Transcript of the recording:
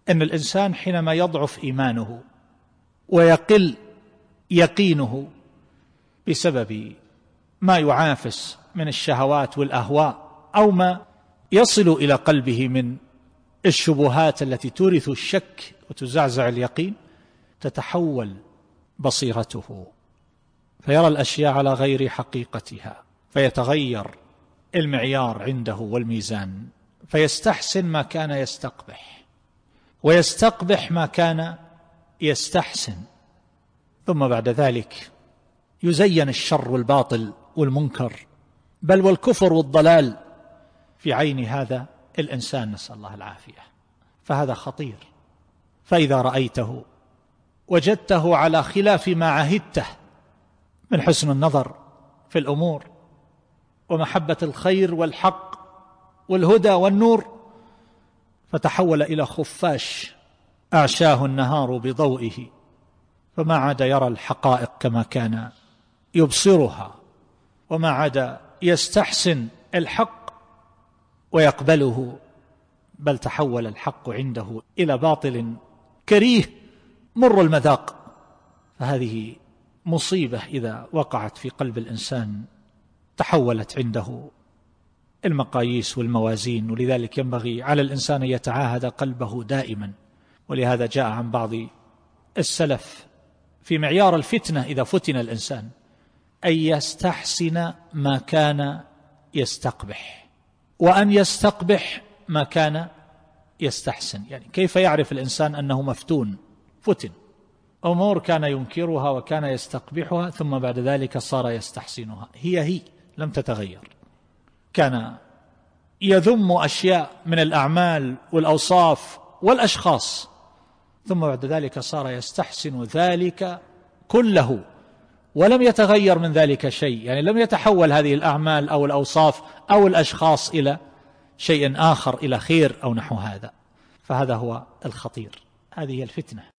أن الإنسان حينما يضعف إيمانه ويقل يقينه بسبب ما يعافس من الشهوات والأهواء أو ما يصل إلى قلبه من الشبهات التي تورث الشك وتزعزع اليقين، تتحول بصيرته فيرى الأشياء على غير حقيقتها، فيتغير المعيار عنده والميزان، فيستحسن ما كان يستقبح ويستقبح ما كان يستحسن، ثم بعد ذلك يزين الشر والباطل والمنكر بل والكفر والضلال في عين هذا الإنسان، نسأل الله العافية. فهذا خطير. فإذا رأيته وجدته على خلاف ما عهدته من حسن النظر في الأمور ومحبة الخير والحق والهدى والنور، فتحول إلى خفاش أعشاه النهار بضوئه، فما عاد يرى الحقائق كما كان يبصرها، وما عاد يستحسن الحق ويقبله، بل تحول الحق عنده إلى باطل كريه مر المذاق. فهذه مصيبة إذا وقعت في قلب الإنسان، تحولت عنده المقاييس والموازين. ولذلك ينبغي على الإنسان أن يتعاهد قلبه دائما، ولهذا جاء عن بعض السلف في معيار الفتنة إذا فتن الإنسان أن يستحسن ما كان يستقبح، وأن يستقبح ما كان يستحسن. يعني كيف يعرف الإنسان أنه مفتون؟ فتن أمور كان ينكرها وكان يستقبحها، ثم بعد ذلك صار يستحسنها، هي لم تتغير. كان يذم أشياء من الأعمال والأوصاف والأشخاص، ثم بعد ذلك صار يستحسن ذلك كله، ولم يتغير من ذلك شيء. يعني لم يتحول هذه الأعمال أو الأوصاف أو الأشخاص إلى شيء آخر، إلى خير أو نحو هذا. فهذا هو الخطير، هذه الفتنة.